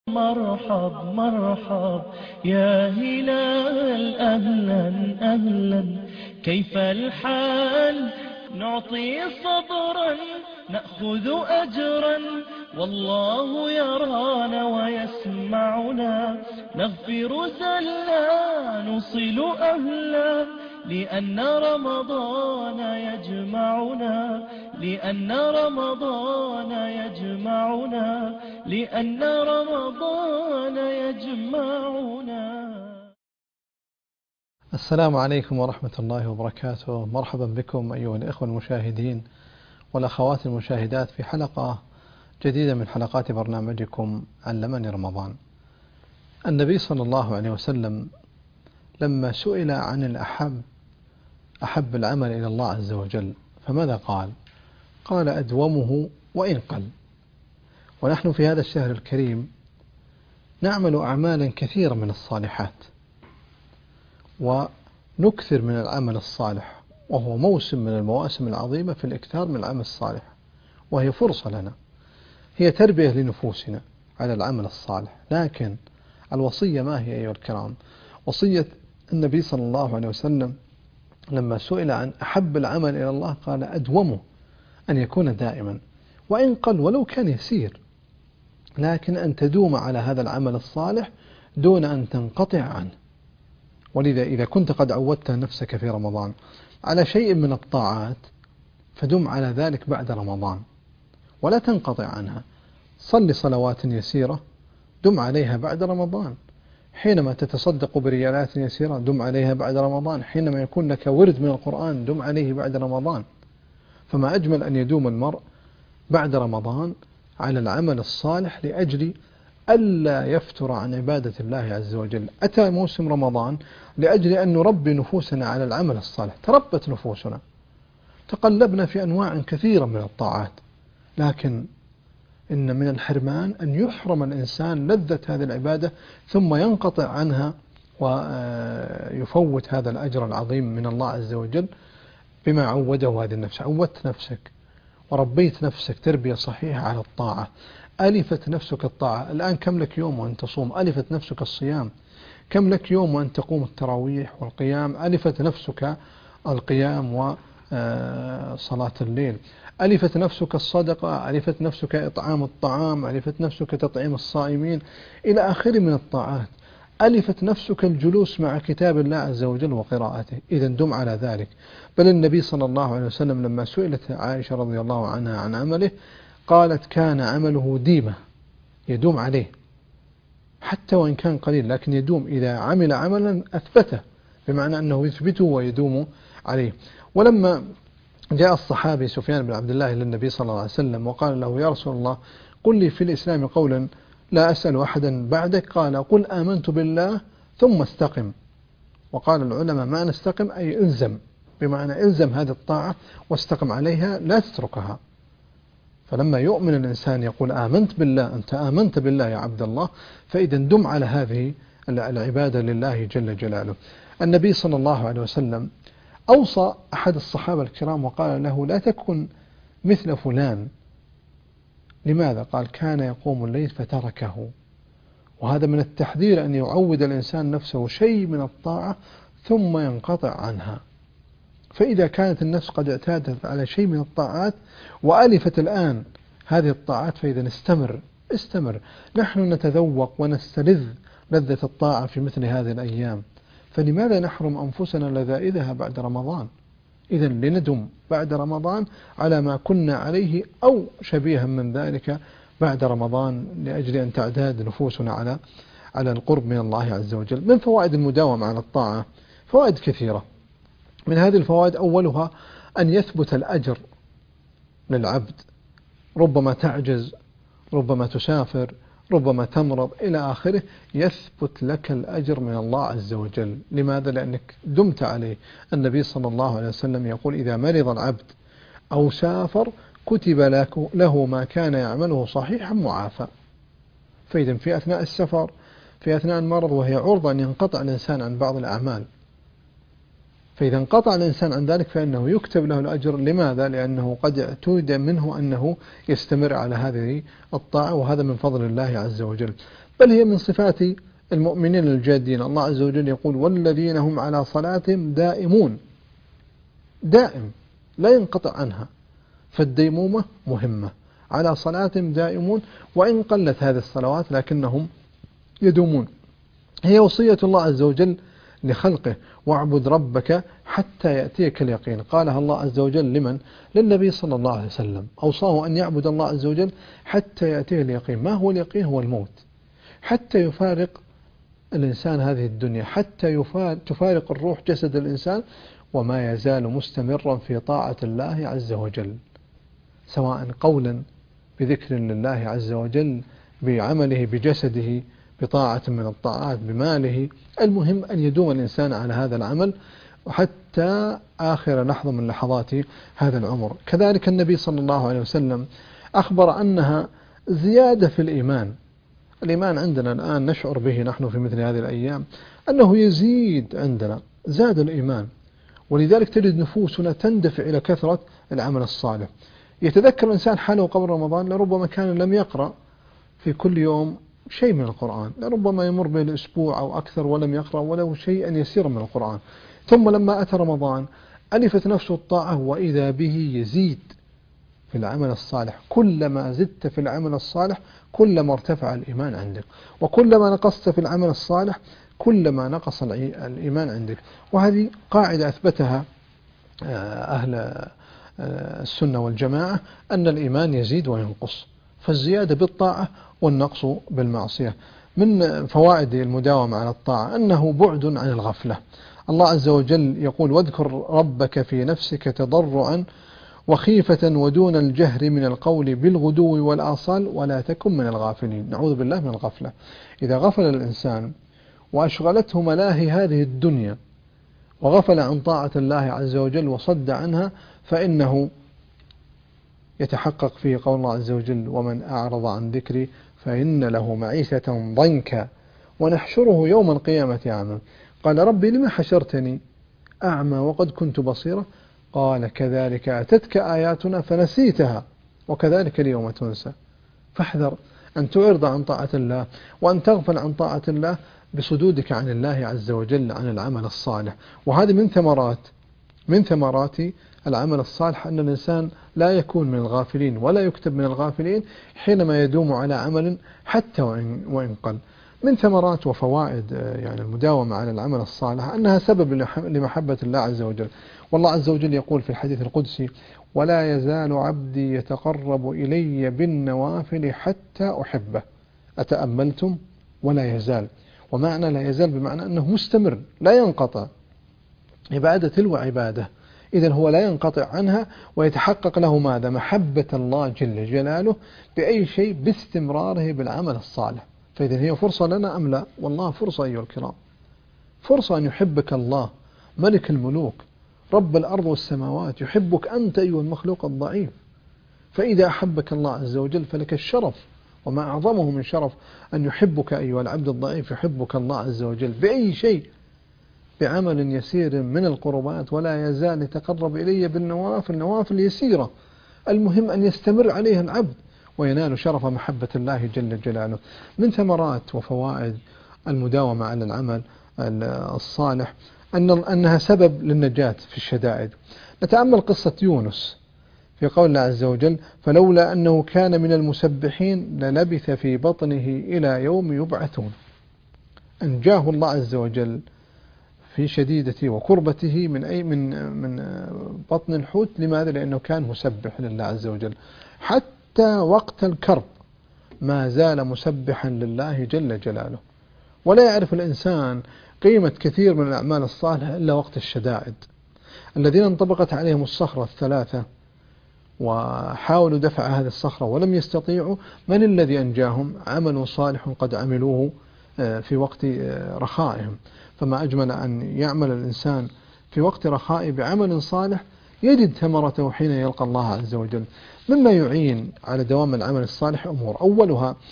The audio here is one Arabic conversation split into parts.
مرحب مرحب يا هلال أهلا أهلا، كيف الحال؟ نعطي صبرا نأخذ أجرا، والله يرانا ويسمعنا، نغفر زلا نصل أهلا، لأن رمضان يجمعنا، لأن رمضان يجمعنا، لأن رمضان يجمعنا. السلام عليكم ورحمة الله وبركاته. مرحبا بكم أيها الإخوة المشاهدين والأخوات المشاهدات في حلقة جديدة من حلقات برنامجكم علمني رمضان. النبي صلى الله عليه وسلم لما سئل عن أحب العمل إلى الله عز وجل فماذا قال؟ قال أدومه وإن قل. ونحن في هذا الشهر الكريم نعمل أعمالا كثيرة من الصالحات ونكثر من العمل الصالح، وهو موسم من المواسم العظيمة في الإكثار من العمل الصالح، وهي فرصة لنا، هي تربية لنفوسنا على العمل الصالح. لكن الوصية ما هي أيها الكرام؟ وصية النبي صلى الله عليه وسلم لما سئل عن أحب العمل إلى الله قال أدومه، أن يكون دائما وإن قل ولو كان يسير، لكن أن تدوم على هذا العمل الصالح دون أن تنقطع عنه. ولذا إذا كنت قد عودت نفسك في رمضان على شيء من الطاعات فدم على ذلك بعد رمضان ولا تنقطع عنها. صل صلوات يسيرة دم عليها بعد رمضان، حينما تتصدق بريالات يسيرة دم عليها بعد رمضان، حينما يكون لك ورد من القرآن دم عليه بعد رمضان. فما أجمل أن يدوم المرء بعد رمضان على العمل الصالح لأجل ألا يفتر عن عبادة الله عز وجل. أتى موسم رمضان لأجل أن نربي نفوسنا على العمل الصالح. تربت نفوسنا، تقلبنا في أنواع كثيرة من الطاعات، لكن إن من الحرمان أن يحرم الإنسان لذة هذه العبادة ثم ينقطع عنها ويفوت هذا الأجر العظيم من الله عز وجل بما عوده هذه النفس. عودت نفسك وربيت نفسك تربية صحيحة على الطاعة، ألفت نفسك الطاعة. الآن كم لك يوم وأن تصوم؟ ألفت نفسك الصيام. كم لك يوم وأن تقوم التراويح والقيام؟ ألفت نفسك القيام وصلاة الليل. ألفت نفسك الصدقة، ألفت نفسك إطعام الطعام، ألفت نفسك تطعيم الصائمين إلى آخر من الطاعات. ألفت نفسك الجلوس مع كتاب الله عز وجل وقراءته. إذا دم على ذلك. بل النبي صلى الله عليه وسلم لما سئلت عائشة رضي الله عنها عن عمله قالت كان عمله ديمة، يدوم عليه حتى وإن كان قليل، لكن يدوم. إذا عمل عملا أثبته، بمعنى أنه يثبته ويدوم عليه. ولما جاء الصحابي سفيان بن عبد الله للنبي صلى الله عليه وسلم وقال له يا رسول الله قل لي في الإسلام قولا لا أسأل أحدا بعدك، قال قل آمنت بالله ثم استقم. وقال العلماء ما نستقم أي إلزم، بمعنى إلزم هذه الطاعة واستقم عليها لا تتركها. فلما يؤمن الإنسان يقول آمنت بالله، أنت آمنت بالله يا عبد الله، فإذا دم على هذه العبادة لله جل جلاله. النبي صلى الله عليه وسلم أوصى أحد الصحابة الكرام وقال له لا تكن مثل فلان. لماذا؟ قال كان يقوم الليل فتركه. وهذا من التحذير أن يعود الإنسان نفسه شيء من الطاعة ثم ينقطع عنها. فإذا كانت النفس قد اعتادت على شيء من الطاعات وألفت الآن هذه الطاعات فإذا استمر. نحن نتذوق ونستلذ لذة الطاعة في مثل هذه الأيام، فلماذا نحرم أنفسنا لذائذها بعد رمضان؟ إذا لندم بعد رمضان على ما كنا عليه أو شبيها من ذلك بعد رمضان، لأجل أن تعتاد نفوسنا على القرب من الله عز وجل. من فوائد المداومة على الطاعة فوائد كثيرة. من هذه الفوائد أولها أن يثبت الأجر للعبد. ربما تعجز، ربما تسافر، ربما تمرض إلى آخره، يثبت لك الأجر من الله عز وجل. لماذا؟ لأنك دمت عليه. النبي صلى الله عليه وسلم يقول إذا مرض العبد أو سافر كتب له ما كان يعمله صحيحا معافى. فإذا في أثناء السفر، في أثناء المرض، وهي عرضة أن ينقطع الإنسان عن بعض الأعمال، فإذا انقطع الإنسان عن ذلك فإنه يكتب له الأجر. لماذا؟ لأنه قد اعتود منه أنه يستمر على هذه الطاعة، وهذا من فضل الله عز وجل، بل هي من صفات المؤمنين الجادين. الله عز وجل يقول والذين هم على صلاتهم دائمون، دائم لا ينقطع عنها، فالديمومة مهمة. على صلاتهم دائمون، وإن قلت هذه الصلوات لكنهم يدومون. هي وصية الله عز وجل لخلقه: واعبد ربك حتى يأتيك اليقين. قالها الله عز وجل لمن؟ للنبي صلى الله عليه وسلم، أوصاه أن يعبد الله عز وجل حتى يأتيه اليقين. ما هو اليقين؟ هو الموت، حتى يفارق الإنسان هذه الدنيا، حتى تفارق الروح جسد الإنسان، وما يزال مستمرا في طاعة الله عز وجل، سواء قولا بذكر لله عز وجل، بعمله بجسده، بطاعة من الطاعات، بماله. المهم أن يدوم الإنسان على هذا العمل حتى آخر لحظة من لحظات هذا العمر. كذلك النبي صلى الله عليه وسلم أخبر أنها زيادة في الإيمان. الإيمان عندنا الآن نشعر به نحن في مثل هذه الأيام أنه يزيد عندنا، زاد الإيمان، ولذلك تجد نفوسنا تندفع إلى كثرة العمل الصالح. يتذكر الإنسان حاله قبل رمضان لربما كان لم يقرأ في كل يوم شيء من القرآن، لربما يمر به الأسبوع أو أكثر ولم يقرأ ولو شيئا يسيرا من القرآن. ثم لما أتى رمضان ألفت نفسه الطاعة، وإذا به يزيد في العمل الصالح. كلما زدت في العمل الصالح كلما ارتفع الإيمان عندك، وكلما نقصت في العمل الصالح كلما نقص الإيمان عندك. وهذه قاعدة أثبتها أهل السنة والجماعة، أن الإيمان يزيد وينقص، فالزيادة بالطاعة والنقص بالمعصية. من فوائد المداومة على الطاعة أنه بعد عن الغفلة. الله عز وجل يقول واذكر ربك في نفسك تضرعا وخيفة ودون الجهر من القول بالغدو والآصال ولا تكن من الغافلين. نعوذ بالله من الغفلة. إذا غفل الإنسان وأشغلته ملاهي هذه الدنيا وغفل عن طاعة الله عز وجل وصد عنها، فإنه يتحقق فيه قول الله عز وجل ومن أعرض عن ذكري فإن له معيشة ضنكا ونحشره يوم القيامة أعمى. قال ربي لما حشرتني أعمى وقد كنت بصيرا؟ قال كذلك أتتك آياتنا فنسيتها وكذلك اليوم تنسى. فاحذر أن تعرض عن طاعة الله وأن تغفل عن طاعة الله بصدودك عن الله عز وجل عن العمل الصالح. وهذه من ثمرات العمل الصالح، أن الإنسان لا يكون من الغافلين ولا يكتب من الغافلين حينما يدوم على عمل حتى وإن قل. من ثمرات وفوائد يعني المداومة على العمل الصالح أنها سبب لمحبة الله عز وجل. والله عز وجل يقول في الحديث القدسي ولا يزال عبدي يتقرب إلي بالنوافل حتى أحبه. أتأملتم؟ ولا يزال، ومعنى لا يزال بمعنى أنه مستمر لا ينقطع، عبادة تلو عبادة، إذن هو لا ينقطع عنها ويتحقق له ماذا؟ محبة الله جل جلاله بأي شيء؟ باستمراره بالعمل الصالح. فإذن هي فرصة لنا أم لا؟ والله فرصة أيها الكرام، فرصة أن يحبك الله ملك الملوك رب الأرض والسماوات، يحبك أنت أيها المخلوق الضعيف. فإذا أحبك الله عز وجل فلك الشرف، وما أعظمه من شرف أن يحبك أيها العبد الضعيف، يحبك الله عز وجل بأي شيء؟ بعمل يسير من القربات. ولا يزال يتقرب إلي بالنوافل، نوافل يسيرة، المهم أن يستمر عليها العبد وينال شرف محبة الله جل جلاله. من ثمرات وفوائد المداومة على العمل الصالح أنها سبب للنجاة في الشدائد. نتأمل قصة يونس في قول الله عز وجل فلولا أنه كان من المسبحين للبث في بطنه إلى يوم يبعثون. أنجاه الله عز وجل في شديدته وكربته من بطن الحوت. لماذا؟ لأنه كان مسبح لله عز وجل حتى وقت الكرب، ما زال مسبحا لله جل جلاله. ولا يعرف الإنسان قيمة كثير من الأعمال الصالحة إلا وقت الشدائد. الذين انطبقت عليهم الصخرة الثلاثة وحاولوا دفع هذه الصخرة ولم يستطيعوا، من الذي أنجاهم؟ عمل صالح قد عملوه في وقت رخائهم. فما أجمل أن يعمل الإنسان في وقت رخائه بعمل صالح يجد ثمرته حين يلقى الله عز وجل. مما يعين على دوام العمل الصالح أمور، أولها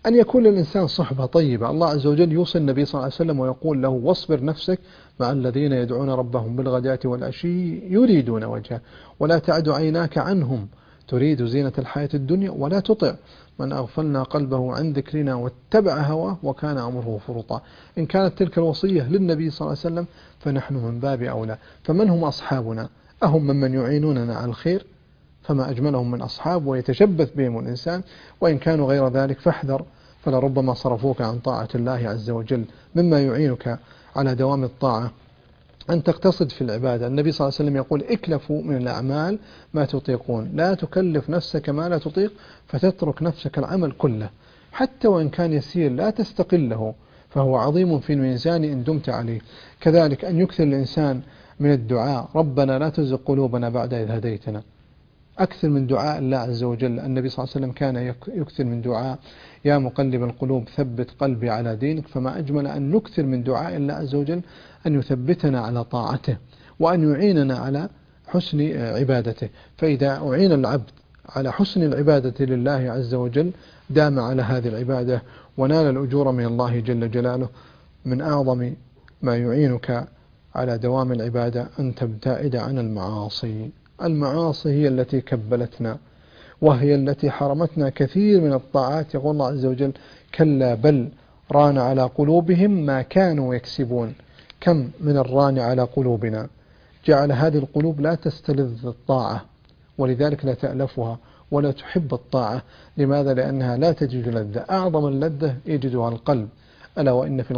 أن يكون للإنسان صحبة طيبة. الله عز وجل يوصي النبي صلى الله عليه وسلم ويقول له: واصبر نفسك مع الذين يدعون ربهم بالغداة والعشي يريدون وجهه ولا تعد عيناك عنهم تريد زينة الحياة الدنيا ولا تطع من أغفلنا قلبه عن ذكرنا واتبع هواه وكان أمره فرطا. إن كانت تلك الوصية للنبي صلى الله عليه وسلم فنحن من باب أولى. فمن هم أصحابنا؟ أهم من يعينوننا على الخير؟ فما أجملهم من أصحاب ويتشبث بهم الإنسان. وإن كانوا غير ذلك فاحذر، فلربما صرفوك عن طاعة الله عز وجل. مما يعينك على دوام الطاعة أن تقتصد في العبادة. النبي صلى الله عليه وسلم يقول: اكلفوا من الأعمال ما تطيقون، لا تكلف نفسك ما لا تطيق فتترك نفسك العمل كله حتى وإن كان يسير لا تستقله، فهو عظيم في الميزان إن دمت عليه. كذلك أن يكثر الإنسان من الدعاء: ربنا لا تزغ قلوبنا بعد إذ هديتنا. أكثر من دعاء الله عز وجل. النبي صلى الله عليه وسلم كان يكثر من دعاء: يا مقلب القلوب ثبت قلبي على دينك. فما أجمل أن نكثر من دعاء الله عز وجل أن يثبتنا على طاعته وأن يعيننا على حسن عبادته. فإذا أعين العبد على حسن العبادة لله عز وجل دام على هذه العبادة ونال الأجور من الله جل جلاله. من أعظم ما يعينك على دوام العبادة أن تبتعد عن المعاصي. المعاصي هي التي كبلتنا وهي التي حرمتنا كثير من الطاعات. يقول الله عز وجل: كلا بل ران على قلوبهم ما كانوا يكسبون. كم من الران على قلوبنا جعل هذه القلوب لا تستلذ الطاعة، ولذلك لا تألفها ولا تحب الطاعة. لماذا؟ لأنها لا تجد لذة. أعظم اللذة يجدها القلب. ألا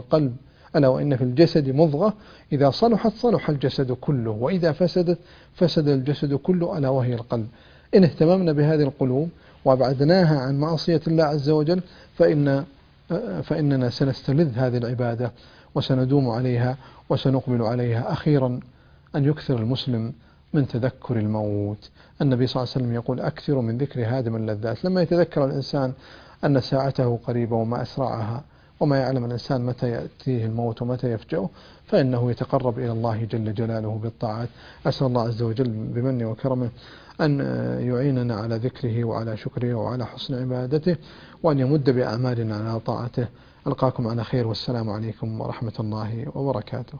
وإن في الجسد مضغة إذا صلحت صلح الجسد كله وإذا فسدت فسد الجسد كله، ألا وهي القلب. إن اهتممنا بهذه القلوب وأبعدناها عن معصية الله عز وجل فإننا سنستلذ هذه العبادة وسندوم عليها وسنقبل عليها. أخيرا أن يكثر المسلم من تذكر الموت. النبي صلى الله عليه وسلم يقول: أكثر من ذكر هادم اللذات. لما يتذكر الإنسان أن ساعته قريبة وما أسرعها وما يعلم الإنسان متى يأتيه الموت ومتى يفجأه فإنه يتقرب إلى الله جل جلاله بالطاعات. أسأل الله عز وجل بمنه وكرمه أن يعيننا على ذكره وعلى شكره وعلى حسن عبادته وأن يمد بأعمالنا على طاعته. ألقاكم على خير والسلام عليكم ورحمة الله وبركاته.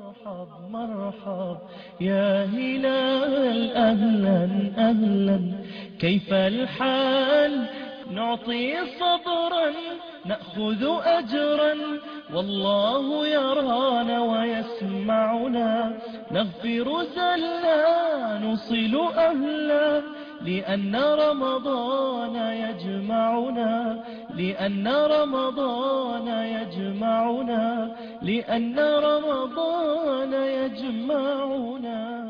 مرحب يا هلال أهلا أهلا، كيف الحال؟ نعطي صبرا نأخذ أجرا، والله يرانا ويسمعنا. نغفر زلا نصل أهلا، لأن رمضان يجمعنا، لأن رمضان يجمعنا، لأن رمضان يجمعنا.